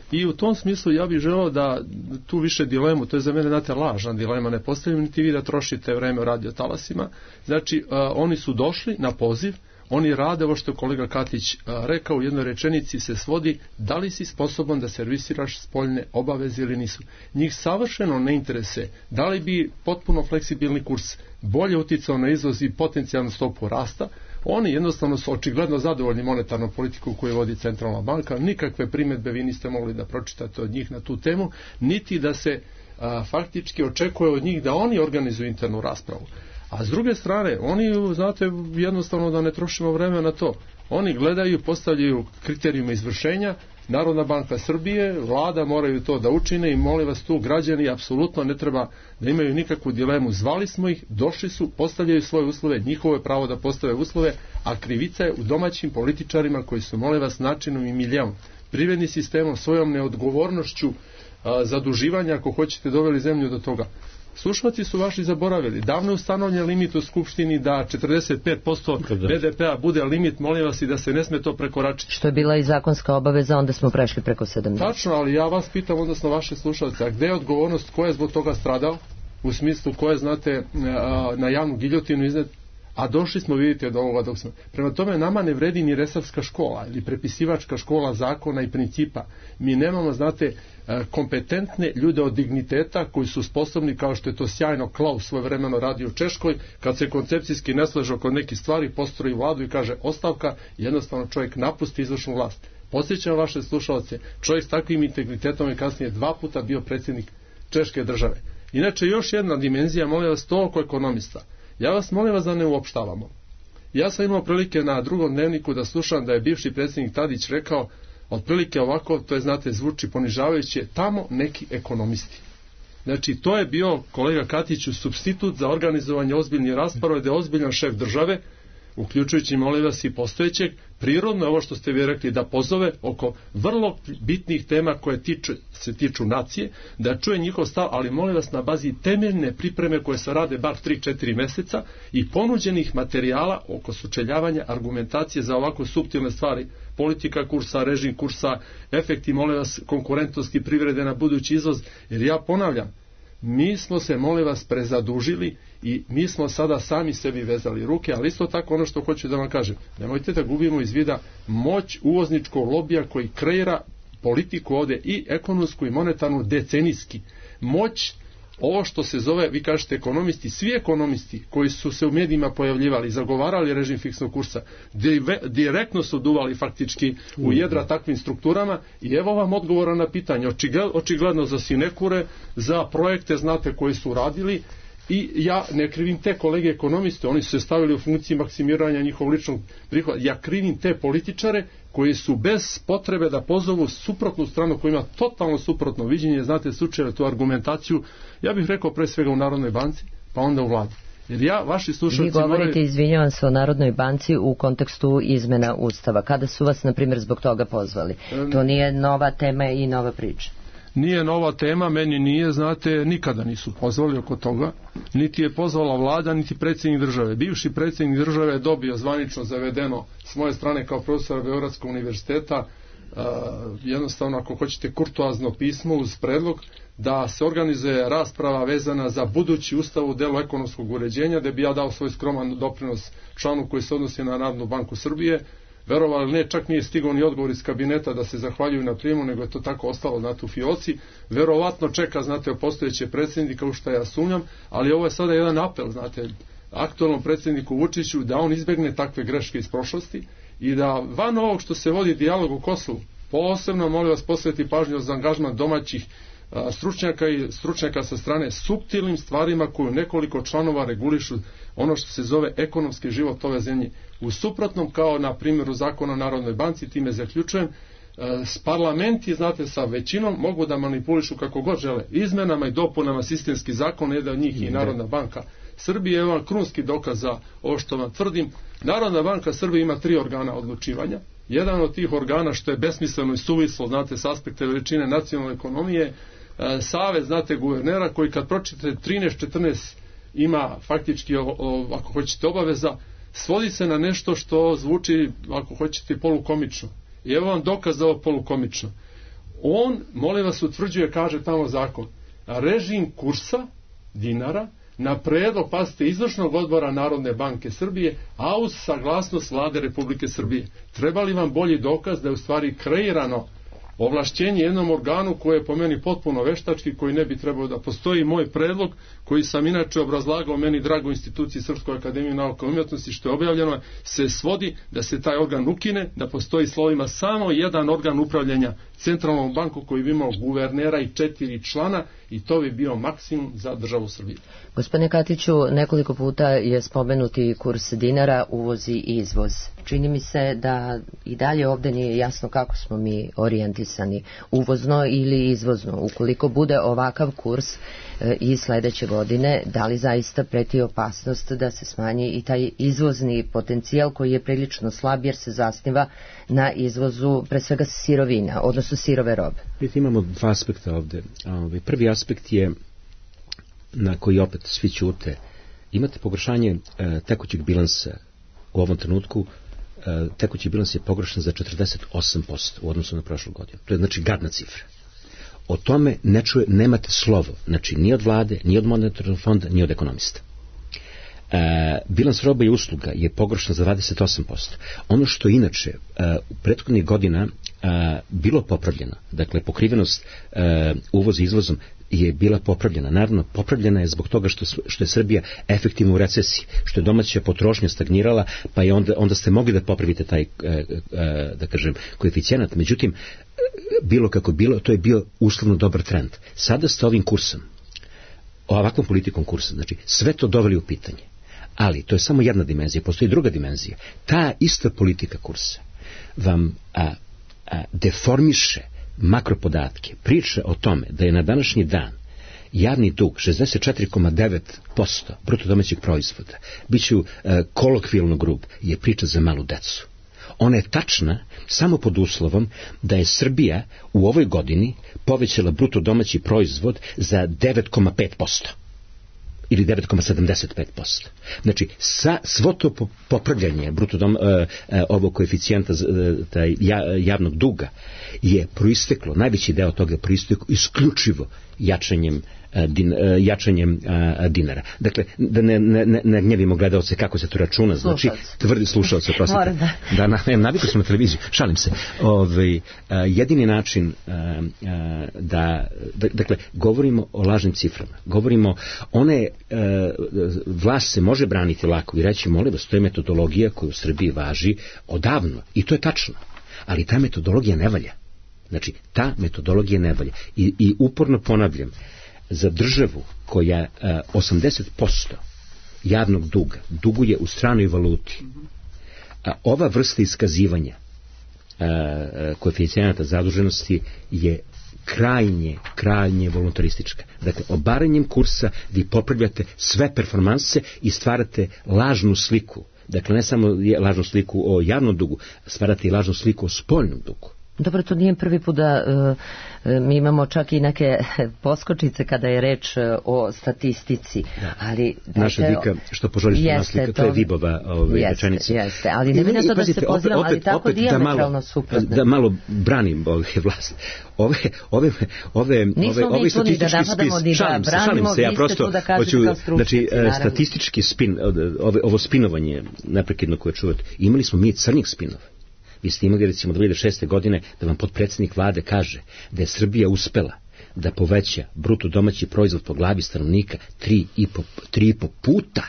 I u tom smislu ja bih želeo da tu više dilemu, to je za mene, znate, lažna dilema, ne postavljam niti vi da trošite vreme o radio talasima. Znači, oni su došli na poziv, oni rade, ovo što je kolega Katić rekao u jednoj rečenici, se svodi da li si sposoban da servisiraš spoljne obaveze ili nisu. Njih savršeno ne interese da li bi potpuno fleksibilni kurs bolje uticao na izvoz i potencijalnu stopu rasta. Oni jednostavno su očigledno zadovoljni monetarnom politiku koju vodi centralna banka. Nikakve primjedbe vi niste mogli da pročitate od njih na tu temu, niti da se faktički očekuje od njih da oni organizuju internu raspravu. A s druge strane, oni, znate, jednostavno da ne trošimo vreme na to. Oni gledaju, postavljaju kriterijume izvršenja, Narodna banka Srbije, vlada moraju to da učine i molim vas tu, građani apsolutno ne treba da imaju nikakvu dilemu. Zvali smo ih, došli su, postavljaju svoje uslove, njihovo je pravo da postave uslove, a krivica je u domaćim političarima koji su, molim vas, načinom i milijom, privrednim sistemom, svojom neodgovornošću, zaduživanja, ako hoćete, doveli zemlju do toga. Slušalci su vaši zaboravili. Davno je ustanovljen limit u Skupštini da 45% BDP-a bude limit, molim vas, i da se ne sme to prekoračiti. Što je bila i zakonska obaveza, onda smo prešli preko 70. Tačno, ali ja vas pitam, odnosno vaše slušalce, a gde je odgovornost, ko je zbog toga stradao? U smislu ko je, znate, na javnu giljotinu iznet? A došli smo, vidite, do ovoga dok smo. Prema tome, nama ne vredi ni resavska škola ili prepisivačka škola zakona i principa. Mi nemamo, znate, kompetentne ljude od digniteta koji su sposobni, kao što je to sjajno Klaus svojevremeno radio u Češkoj, kad se koncepcijski ne slaže oko nekih stvari, postroji vladu i kaže ostavka, jednostavno čovjek napusti izvršnu vlast. Podsjećam vaše slušalce, čovjek s takvim integritetom je kasnije 2 puta bio predsjednik Češke države. Inače, još jedna dimenzija, molim vas, to oko ekonomista. Ja vas molim vas da ne uopštavamo. Ja sam imao prilike na Drugom dnevniku da slušam da je bivši predsjednik Tadić rekao otprilike ovako, to je, znate, zvuči ponižavajuće, tamo neki ekonomisti. Znači, to je bio, kolega Katiću, supstitut za organizovanje ozbiljnih rasprava, da je ozbiljan šef države, uključujući, molim vas, i postojećeg, prirodno je ovo što ste vi rekli, da pozove oko vrlo bitnih tema koje se tiču nacije, da čuje njihov stav, ali molim vas na bazi temeljne pripreme koje se rade bar 3-4 meseca i ponuđenih materijala oko sučeljavanja argumentacije za ovako suptilne stvari, politika kursa, režim kursa, efekti, molim vas, konkurentnosti privrede na budući izvoz, jer ja ponavljam, mi smo se, molim vas, prezadužili i mi smo sada sami sebi vezali ruke, ali isto tako ono što hoću da vam kažem, nemojte da gubimo iz vida moć uvozničkog lobija koji kreira politiku ovde i ekonomsku i monetarnu decenijski. Moć, ovo što se zove, vi kažete ekonomisti, svi ekonomisti koji su se u medijima pojavljivali, zagovarali režim fiksnog kursa, direktno su duvali faktički u jedra takvim strukturama i evo vam odgovora na pitanje, očigledno za sinekure, za projekte, znate, koji su radili. I ja ne krivim te kolege ekonomiste, oni su se stavili u funkciji maksimiranja njihovog ličnog prihoda. Ja krivim te političare koji su bez potrebe da pozovu suprotnu stranu koja ima totalno suprotno viđenje, znate, slučajeve tu argumentaciju, ja bih rekao pre svega u Narodnoj banci, pa onda u vladi. Jer vaši slušalci... Vi govorite, izvinjavam se, o Narodnoj banci u kontekstu izmena Ustava. Kada su vas, na primjer, zbog toga pozvali? To nije nova tema i nova priča. Nije nova tema, meni nije, znate, nikada nisu pozvali oko toga, niti je pozvala vlada, niti predsjednik države. Bivši predsjednik države je dobio zvanično zavedeno s moje strane kao profesor Beogradskog univerziteta, jednostavno, ako hoćete, kurtoazno pismo uz predlog da se organizuje rasprava vezana za budući ustav u delu ekonomskog uređenja, da bi ja dao svoj skroman doprinos članu koji se odnosi na Narodnu banku Srbije. Verovali ne, čak nije stigao ni odgovor iz kabineta da se zahvaljuju na prijemu, nego je to tako ostalo, znate, u fioci. Verovatno čeka, znate, postojeće predsjednika, u što ja sumnjam, ali ovo je sada jedan apel, znate, aktualnom predsjedniku Vučiću da on izbegne takve greške iz prošlosti i da van ovog što se vodi dijalog u Kosovu, posebno, molim vas, posveti pažnju za angažman domaćih stručnjaka i stručnjaka sa strane suptilnim stvarima koju nekoliko članova regulišu ono što se zove ekonomski život ove zemlje. U suprotnom, kao na primjeru zakona o Narodnoj banci, time zaključujem, parlamenti, znate, sa većinom mogu da manipulišu kako god žele. Izmenama i dopunama sistemski zakon, jedan od njih i Narodna banka Srbije, je vam krunski dokaz za ovo što vam tvrdim. Narodna banka Srbije ima 3 organa odlučivanja. Jedan od tih organa, što je besmisleno i suvislo, znate, s aspekta veličine nacionalne ekonomije, Savet, znate, guvernera, koji kad pročitate 13-14 ima faktički, ako hoćete, obaveza, svodi se na nešto što zvuči, ako hoćete, polukomično. I evo vam dokaz za ovo polukomično. on, molim vas, utvrđuje, kaže tamo zakon, režim kursa dinara na predlog, pazite, izvršnog odbora Narodne banke Srbije, a uz saglasnost Vlade Republike Srbije. Treba li vam bolji dokaz da je u stvari kreirano ovlašćenje jednom organu koje je po meni potpuno veštački, koji ne bi trebao da postoji. Moj predlog, koji sam inače obrazlagao meni drago instituciji Srpskoj akademiji nauka i umjetnosti, što je objavljeno, se svodi da se taj organ ukine, da postoji slovima samo jedan organ upravljanja centralnom banku koji bi imao guvernera i 4 člana, i to bi bio maksimum za državu Srbije. Gospodine Katiću, nekoliko puta je spomenuti kurs dinara, uvoz i izvoz. Čini mi se da i dalje ovde nije jasno kako smo mi orijentisani, uvozno ili izvozno. Ukoliko bude ovakav kurs i sledeće godine, da li zaista preti opasnost da se smanji i taj izvozni potencijal koji je prilično slab jer se zasniva na izvozu pre svega sirovina, odnosno sirove robe? Vidite, imamo dva aspekta ovde. Prvi aspekt je, na koji opet svi ćute, imate pogoršanje tekućeg bilansa u ovom trenutku. Tekući bilans je pogoršan za 48% u odnosu na prošlu godinu. To je znači gadna cifra. O tome nemate slovo, znači ni od vlade, ni od monetarnog fonda, ni od ekonomista. Bilans roba i usluga je pogoršan za 28%. Ono što inače u prethodnih godina bilo popravljeno, dakle pokrivenost uvoza i izvozom je bila popravljena. Naravno, popravljena je zbog toga što je Srbija efektivno u recesiji, što je domaća potrošnja stagnirala, pa je onda ste mogli da popravite taj, da kažem, koeficijenat. Međutim, bilo kako bilo, to je bio uslovno dobar trend. Sada ste ovim kursom, ovakvom politikom kursa, znači sve to doveli u pitanje. Ali to je samo jedna dimenzija, postoji druga dimenzija. Ta ista politika kursa vam deformiše makropodatke, priča o tome da je na današnji dan javni dug 64,9% bruto domaćeg proizvoda, biću kolokvijalno grub, je priča za malu decu. Ona je tačna samo pod uslovom da je Srbija u ovoj godini povećala bruto domaći proizvod za 9,5%. Ili 9,75%. Znači, svo to popravljanje ovog koeficijenta javnog duga je proisteklo, najveći deo toga je proisteklo isključivo jačanjem dinara. Dakle, da ne gnjevimo gledalce kako se to računa, znači tvrdi slušalce, prosite. Da, navikli smo na televiziju, šalim se. Jedini način dakle, govorimo o lažnim ciframa, govorimo vlast se može braniti lako i reći, molim vas, to je metodologija koja u Srbiji važi odavno, i to je tačno, ali ta metodologija ne valja. Znači, ta metodologija ne valja. I uporno ponavljam, za državu koja 80% javnog duga duguje u stranoj valuti, ova vrsta iskazivanja koeficijenata zaduženosti je krajnje voluntaristička. Dakle, obaranjem kursa vi popravljate sve performanse i stvarate lažnu sliku. Dakle, ne samo lažnu sliku o javnom dugu, stvarate i lažnu sliku o spoljnom dugu. Dobro, to nije prvi put da mi imamo čak i neke poskočice kada je reč o statistici. Ali, naša dika, što požorište naslika, to je Vibova rečenica. Jeste, ali ne vidim to da se pozivam, ali tako dijametralno suprotno. Da malo branim vlast. Ove statistički spis, šalim se, ja prosto hoću, znači, statistički spin, ovo spinovanje neprekidno koje čuvate, imali smo mi crnih spinova. Vi ste imali, recimo, 2006. godine da vam potpredsjednik vlade kaže da je Srbija uspela da poveća bruto domaći proizvod po glavi stanovnika 3,5 puta.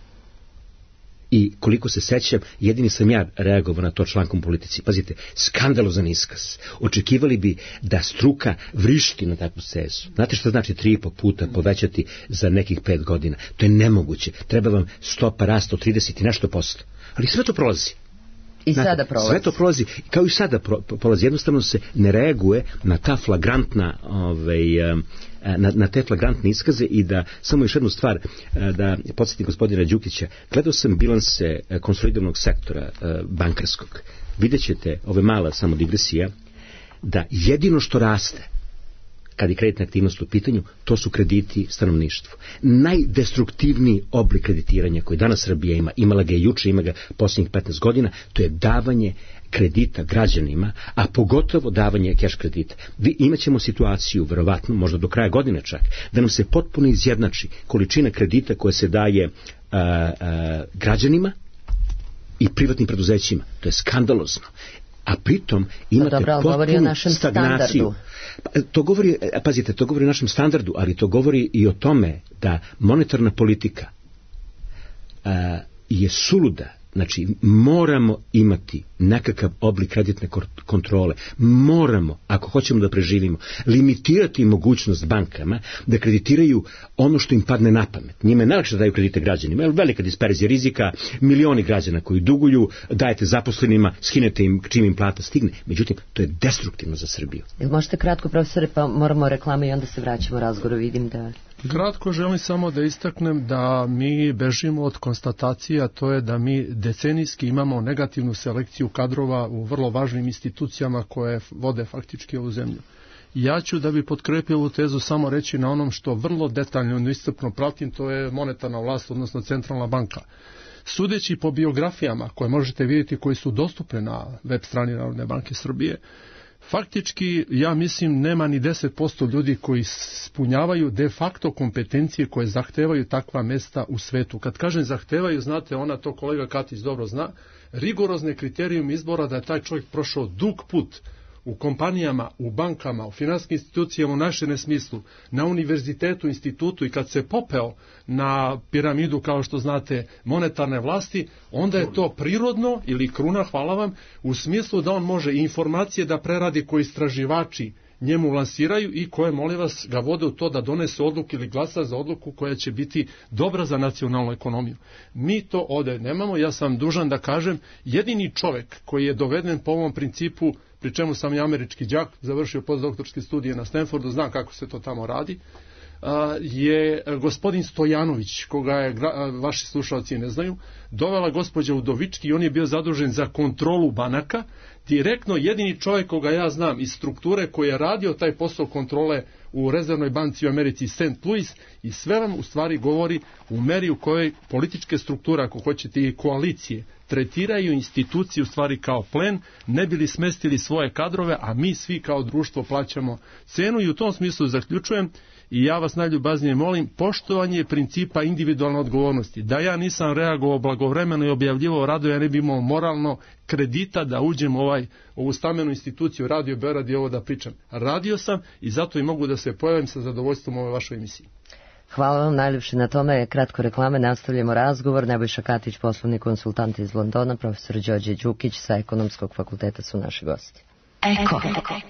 I koliko se sećam, jedini sam ja reagovao na to člankom politici. Pazite, skandalozan iskaz. Očekivali bi da struka vrišti na takvu tezu. Znate što znači 3,5 puta povećati za nekih 5 godina? To je nemoguće. Treba vam stopa rasta od 30 i nešto posto. Ali sve to prolazi. I sada prolazi. Sve to prolazi, kao i sada prolazi. Jednostavno se ne reaguje na ta flagrantna na te flagrantne iskaze. I da samo još jednu stvar da podsjetim gospodina Đukića, gledao sam bilanse konsolidovanog sektora bankarskog. Vidjet ćete, ove mala samo digresija, da jedino što raste kad je kreditna aktivnost u pitanju, to su krediti stanovništvu. Najdestruktivniji oblik kreditiranja koji danas Srbija ima, imala ga je juče, ima ga posljednjih 15 godina, to je davanje kredita građanima, a pogotovo davanje keš kredita. Imaćemo situaciju, verovatno, možda do kraja godine čak, da nam se potpuno izjednači količina kredita koja se daje građanima i privatnim preduzećima. To je skandalozno. A pritom imate potpunu stagnaciju. To govori, pazite, to govori o našem standardu, ali to govori i o tome da monetarna politika je suluda. Znači, moramo imati nekakav oblik kreditne kontrole. Moramo, ako hoćemo da preživimo, limitirati mogućnost bankama da kreditiraju ono što im padne na pamet. Njima je najlakše da daju kredite građanima, jer velika disperzija rizika, milioni građana koji duguju, dajete zaposlenima, skinete im čim im plata stigne. Međutim, to je destruktivno za Srbiju. Jel možete kratko, profesore, pa moramo reklame i onda se vraćamo razgovoru, vidim da... Kratko želim samo da istaknem da mi bežimo od konstatacija, to je da mi decenijski imamo negativnu selekciju kadrova u vrlo važnim institucijama koje vode faktički ovu zemlju. Ja ću, da bi potkrepio ovu tezu, samo reći na onom što vrlo detaljno i iscrpno pratim, to je monetarna vlast, odnosno centralna banka. Sudeći po biografijama koje možete vidjeti, koji su dostupne na web strani Narodne banke Srbije, faktički, ja mislim, nema ni 10% ljudi koji ispunjavaju de facto kompetencije koje zahtevaju takva mesta u svetu. Kad kažem zahtevaju, znate, ona to kolega Katić dobro zna, rigorozne kriterijum izbora da je taj čovjek prošao dug put u kompanijama, u bankama, u finanskim institucijama u našem smislu, na univerzitetu, institutu, i kad se popeo na piramidu, kao što znate, monetarne vlasti, onda je to prirodno ili kruna, hvala vam, u smislu da on može informacije da preradi koji istraživači njemu lansiraju i koje, molim vas, ga vode u to da donese odluku ili glasa za odluku koja će biti dobra za nacionalnu ekonomiju. Mi to ovde nemamo. Ja sam dužan da kažem, jedini čovek koji je doveden po ovom principu, pri čemu sam i američki đak, završio postdoktorske studije na Stanfordu, znam kako se to tamo radi, je gospodin Stojanović, koga je, vaši slušalci ne znaju, dovela gospođa Udovički i on je bio zadužen za kontrolu banaka, direktno jedini čovjek koga ja znam iz strukture koji je radio taj posao kontrole u rezervnoj banci u Americi St. Louis, i sve vam u stvari govori u meri u kojoj političke strukture, ako hoćete i koalicije, tretiraju instituciju u stvari kao plen, ne bili smestili svoje kadrove, a mi svi kao društvo plaćamo cenu. I u tom smislu zaključujem, i ja vas najljubaznije molim, poštovanje principa individualne odgovornosti. Da ja nisam reagovao blagovremeno i objavljivao radove, ja ne bi imao moralno kredita da uđem u ovu stambenu instituciju Radio Beograd i ovo da pričam. Radio sam i zato i mogu da se pojavim sa zadovoljstvom u ovoj vašoj emisiji. Hvala vam najljepše na tome. Kratko reklame, nastavljamo razgovor. Nebojša Katić, poslovni konsultant iz Londona, profesor Đorđe Đukić sa Ekonomskog fakulteta su naši gosti. Eko.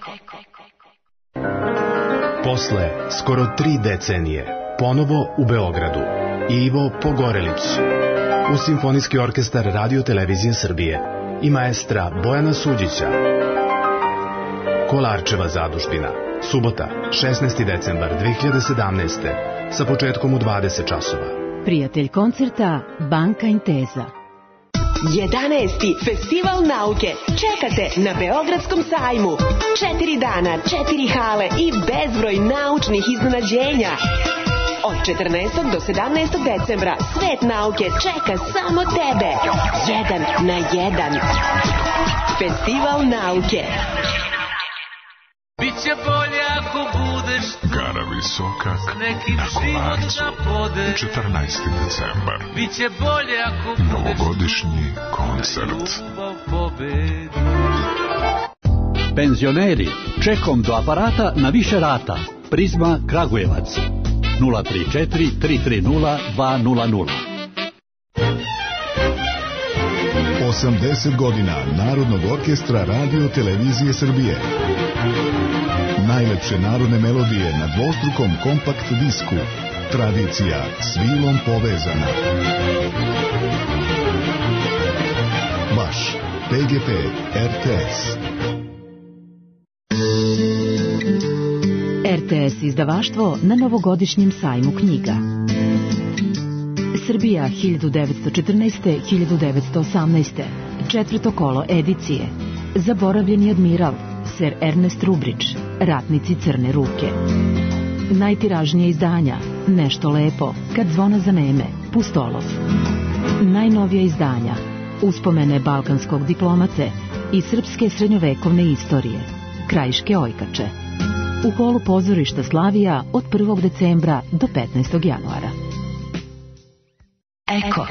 Posle skoro 3 decenije, ponovo u Beogradu, Ivo Pogorelić, uz Simfonijski orkestar Radio Televizije Srbije i maestra Bojana Suđića. Kolarčeva zadužbina, subota, 16. decembar 2017. sa početkom u 20 časova. Prijatelj koncerta Banka Inteza. 11. Festival nauke čekate na Beogradskom sajmu. 4 dana, 4 hale i bezbroj naučnih iznenađenja. Od 14. do 17. decembra svet nauke čeka samo tebe. 1 na 1. Festival nauke. Biće bolje ako budeš Gara Visoka na Kolarcu, 14. decembar. Biće bolje ako budeš novogodišnji koncert. Penzioneri, čekom do aparata na više rata. Prizma Kragujevac 034 330 200. 80 godina Narodnog orkestra Radio Televizije Srbije. Najlepše narodne melodije na dvostrukom kompakt disku. Tradicija s vilom povezana. Vaš PGP RTS. RTS izdavaštvo na novogodišnjem sajmu knjiga. Srbija 1914-1918. Četvrto kolo edicije. Zaboravljeni admiral Sir Ernest Rubrić, Ratnici crne ruke. Najtiražnije izdanja Nešto lepo, Kad zvona zaneme, Pustolov. Najnovija izdanja Uspomene balkanskog diplomate, iz srpske srednjovekovne istorije, Krajiške ojkače. U holu pozorišta Slavija od 1. decembra do 15. januara. Eko.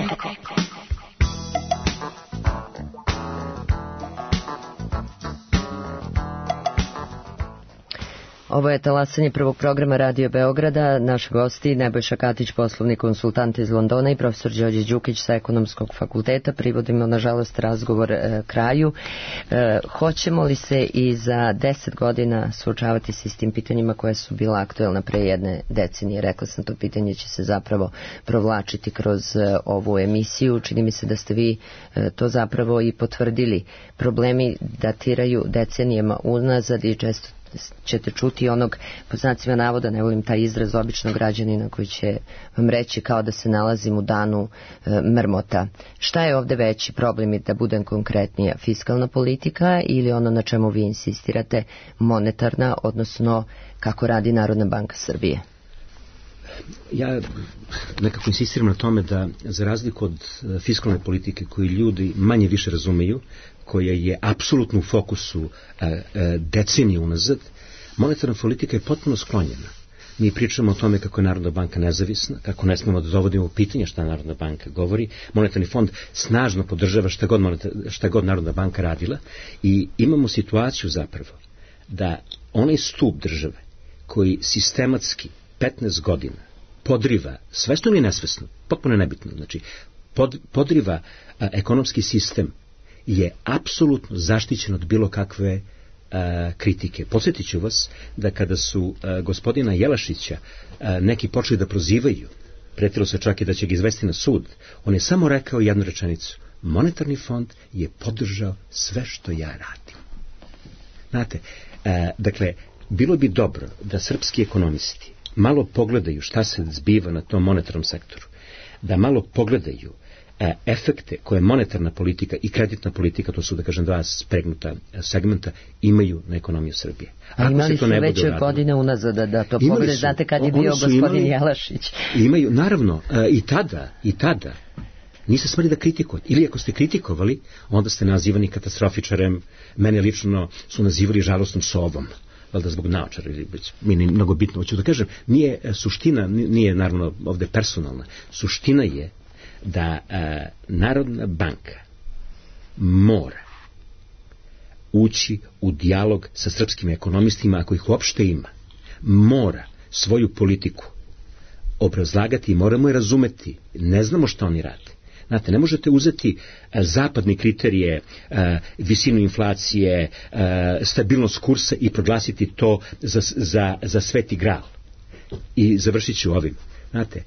Ovo je talasanje prvog programa Radio Beograda. Naši gosti Nebojša Katić, poslovni konsultant iz Londona, i profesor Đorđe Đukić sa Ekonomskog fakulteta. Privodimo, nažalost, razgovor kraju. Hoćemo li se i za 10 godina suočavati se s tim pitanjima koja su bila aktuelna pre jedne decenije? Rekla sam, to pitanje će se zapravo provlačiti kroz ovu emisiju. Čini mi se da ste vi to zapravo i potvrdili. Problemi datiraju decenijama unazad i često ćete čuti onog, po znacima navoda, ne volim taj izraz, običnog građanina koji će vam reći kao da se nalazim u danu mrmota. Šta je ovde veći problem, i da budem konkretnija, fiskalna politika ili ono na čemu vi insistirate, monetarna, odnosno kako radi Narodna banka Srbije? Ja nekako insistiram na tome da, za razliku od fiskalne politike koju ljudi manje više razumeju, koja je apsolutno u fokusu decenije unazad, monetarna politika je potpuno sklonjena. Mi pričamo o tome kako je Narodna banka nezavisna, kako ne smemo da dovodimo u pitanje šta Narodna banka govori. Monetarni fond snažno podržava šta god Narodna banka radila, i imamo situaciju zapravo da onaj stup države koji sistematski 15 godina podriva, svesno ili nesvesno, potpuno nebitno, znači podriva ekonomski sistem, je apsolutno zaštićen od bilo kakve kritike. Podsjetit ću vas da kada su gospodina Jelašića neki počeli da prozivaju, pretilo se čak i da će ga izvesti na sud, on je samo rekao jednu rečenicu: monetarni fond je podržao sve što ja radim. Znate, dakle, bilo bi dobro da srpski ekonomisti malo pogledaju šta se zbiva na tom monetarnom sektoru, da malo pogledaju efekte koje monetarna politika i kreditna politika, to su, da kažem, dva spregnuta segmenta, imaju na ekonomiju Srbije. A imali su već godine unazad da to poglede, znate kad je bio gospodin Jelašić. Imaju, naravno, i tada niste smeli da kritikujete. Ili ako ste kritikovali, onda ste nazivani katastrofičarem, mene lično su nazivali žalostnom sovom, valjda zbog naočara, ili mi je mnogo bitno. Hoću da kažem, nije suština, nije naravno ovde personalna, suština je da Narodna banka mora ući u dijalog sa srpskim ekonomistima, ako ih uopšte ima. Mora svoju politiku obrazlagati i moramo je razumeti. Ne znamo šta oni rade. Znate, ne možete uzeti zapadne kriterije, visinu inflacije, stabilnost kursa i proglasiti to za sveti gral. I završit ću ovim. Znate,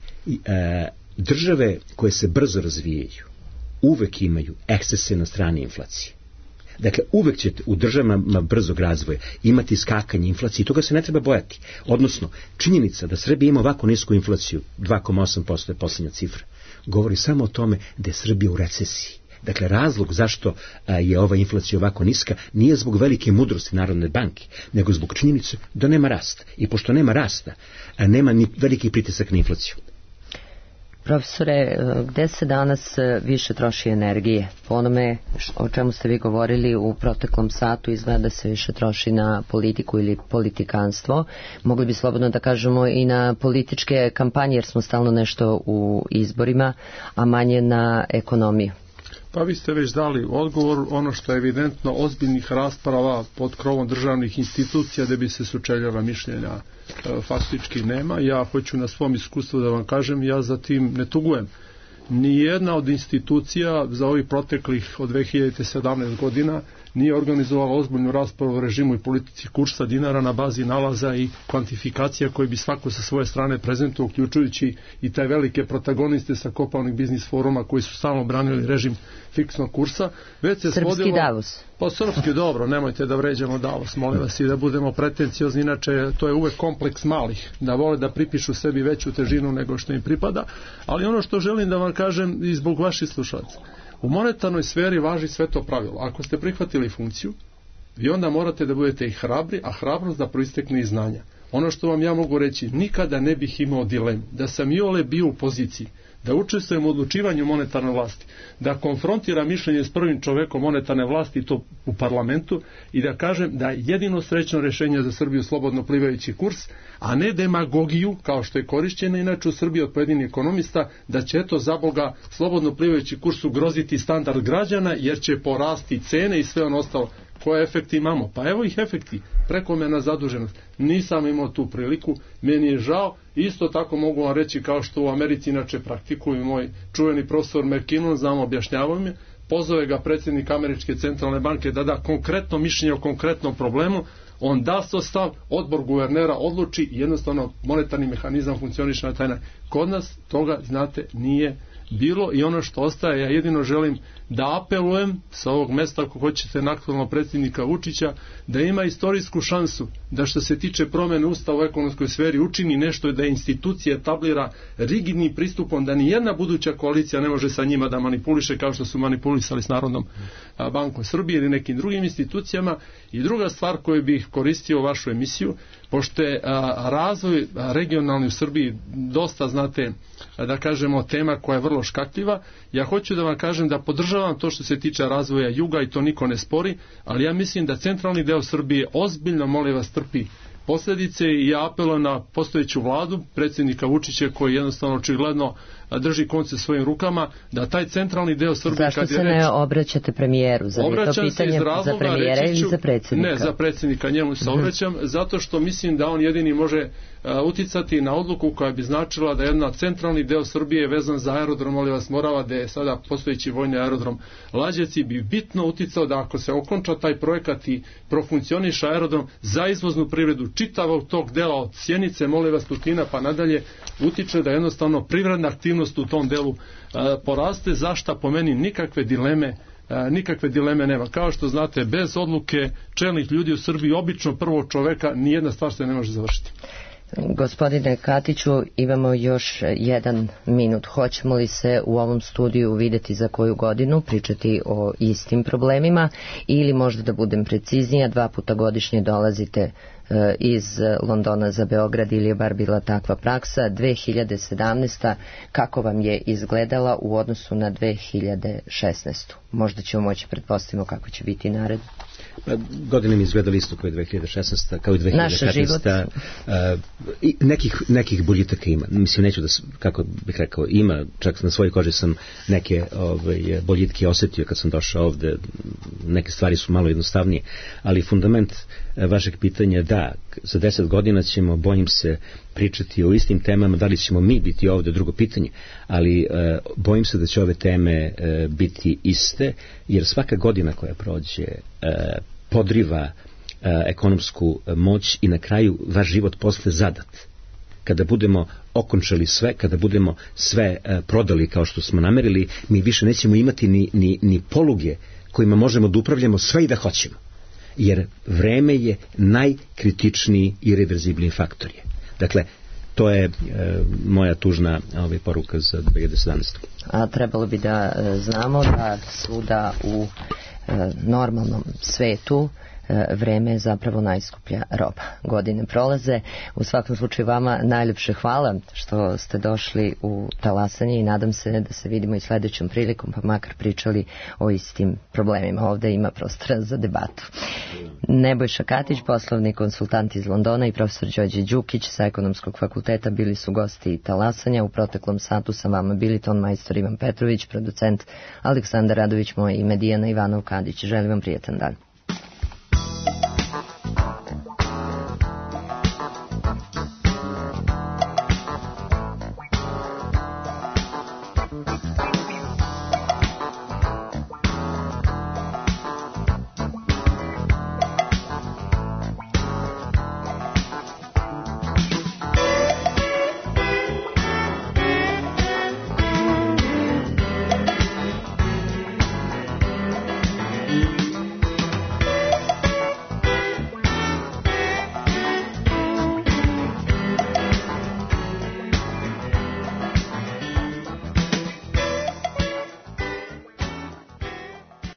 države koje se brzo razvijaju uvek imaju ekscese na strani inflacije. Dakle, uvek ćete u državama brzog razvoja imati skakanje inflacije i toga se ne treba bojati. Odnosno, činjenica da Srbija ima ovako nisku inflaciju, 2,8% je posljednja cifra, govori samo o tome da je Srbija u recesiji. Dakle, razlog zašto je ova inflacija ovako niska nije zbog velike mudrosti Narodne banke, nego zbog činjenice da nema rasta. I pošto nema rasta, nema ni veliki pritisak na inflaciju. Profesore, gde se danas više troši energije? Po onome o čemu ste vi govorili u proteklom satu, izgleda da se više troši na politiku ili politikanstvo. Mogli bi slobodno da kažemo i na političke kampanje, jer smo stalno nešto u izborima, a manje na ekonomiju. Pa vi ste već dali odgovor, ono što je evidentno, ozbiljnih rasprava pod krovom državnih institucija da bi se sučeljala mišljenja faktički nema. Ja hoću na svom iskustvu da vam kažem, ja za tim ne tugujem. Nijedna od institucija za ovih proteklih od 2017 godina nije organizovala ozbiljnu raspravu o režimu i politici kursa dinara na bazi nalaza i kvantifikacija koje bi svako sa svoje strane prezentovao, uključujući i taj velike protagoniste sa Kopaonik biznis foruma koji su samo branili režim fiksnog kursa. Već se srpski svodilo, Davos. Pa srpski, dobro, nemojte da vređamo Davos, molim vas, i da budemo pretenciozni, inače to je uvek kompleks malih, da vole da pripišu sebi veću težinu nego što im pripada, ali ono što želim da vam kažem i zbog vaših slušalaca, u monetarnoj sferi važi sve to pravilo. Ako ste prihvatili funkciju, vi onda morate da budete i hrabri, a hrabrost da proistekne iz znanja. ono što vam ja mogu reći, nikada ne bih imao dilemu da sam iole bio u poziciji da učestvujem u odlučivanju monetarne vlasti, da konfrontira mišljenje s prvim čovekom monetarne vlasti i to u parlamentu i da kažem da je jedino srećno rješenje za Srbiju slobodno plivajući kurs, a ne demagogiju kao što je korišćena inače u Srbiji od pojedinih ekonomista, da će eto za Boga slobodno plivajući kurs ugroziti standard građana jer će porasti cene i sve ono ostalo. Koje efekti imamo? Pa evo ih efekti. Prekomerna zaduženost. Nisam imao tu priliku, meni je žao. Isto tako mogu vam reći kao što u Americi inače praktikuju moj čuveni profesor McKinnon, znam, objašnjavao mi, pozove ga predsjednik Američke centralne banke da da konkretno mišljenje o konkretnom problemu, on da svoj stav, odbor guvernera odluči i jednostavno monetarni mehanizam funkcioniše na taj način. Kod nas toga, znate, nije bilo i ono što ostaje, ja jedino želim da apelujem sa ovog mesta, ako hoćete, na aktualnog predsjednika Vučića, da ima istorijsku šansu da što se tiče promjene ustava u ekonomskoj sferi učini nešto da institucije etablira rigidnim pristupom, da ni jedna buduća koalicija ne može sa njima da manipuliše kao što su manipulisali s Narodnom bankom Srbije ili nekim drugim institucijama. I druga stvar koju bih koristio vašu emisiju, pošto je razvoj regionalni u Srbiji dosta, znate, da kažemo, tema koja je vrlo škakljiva, ja hoću da vam kažem da podržavam to što se tiče razvoja juga i to niko ne spori, ali ja mislim da centralni deo Srbije ozbiljno, molim vas, trpi posljedice i ja apelujem na postojeću vladu, predsjednika Vučića koji jednostavno očigledno drži konce svojim rukama, da taj centralni deo Srbije... Zašto se ne obraćate premijeru? Za to pitanje za premijera ili za predsjednika? Ne, za predsjednika, njemu se obraćam, zato što mislim da on jedini može uticati na odluku koja bi značila da jedan centralni deo Srbije vezan za aerodrom Olivac Morava, gde je sada postojeći vojni aerodrom Lađevci, bi bitno uticao da ako se okonča taj projekat i profunkcioniše aerodrom za izvoznu privredu čitavog tog dela od Sjenice, Molivac, Tutina pa nadalje, utiče da jednostavno privredna aktivnost u tom delu poraste, zašta po meni nikakve dileme nema. Kao što znate, bez odluke čelnih ljudi u Srbiji, obično prvog čoveka, nijedna stvar se ne može završiti. Gospodine Katiću, imamo još 1 minut. Hoćemo li se u ovom studiju vidjeti za koju godinu, pričati o istim problemima ili možda da budem preciznija, 2 puta godišnje dolazite iz Londona za Beograd ili je bar bila takva praksa? 2017. kako vam je izgledala u odnosu na 2016. Možda ćemo moći pretpostavimo kako će biti naredno. Godine mi izgledali isto kao i 2016. kao i 2015. I nekih boljitaka ima. Mislim, neću da, kako bih rekao, ima, čak na svojoj koži sam neke boljitke osjetio kad sam došao ovde. Neke stvari su malo jednostavnije, ali fundament vašeg pitanja je da za 10 godina ćemo, bojim se, pričati o istim temama. Da li ćemo mi biti ovde, drugo pitanje, ali bojim se da će ove teme biti iste, jer svaka godina koja prođe podriva ekonomsku moć i na kraju vaš život posle zadat. Kada budemo okončali sve, kada budemo sve prodali kao što smo namerili, mi više nećemo imati ni poluge kojima možemo da upravljamo sve i da hoćemo. Jer vreme je najkritičniji i reverzibilni faktor je. Dakle, to je moja tužna poruka za 2017. A trebalo bi da znamo da svuda u normalnom svetu vreme je zapravo najskuplja roba. Godine prolaze. U svakom slučaju vama najljepše hvala što ste došli u talasanje i nadam se da se vidimo i sledećom prilikom, pa makar pričali o istim problemima. Ovde ima prostora za debatu. Nebojša Katić, poslovni konsultant iz Londona, i profesor Đorđe Đukić sa Ekonomskog fakulteta bili su gosti talasanja. U proteklom satu sa vama bili ton majstor Ivan Petrović, producent Aleksandar Radović, moje ime Dijana Ivanov Kadić. Želim vam prijetan dan.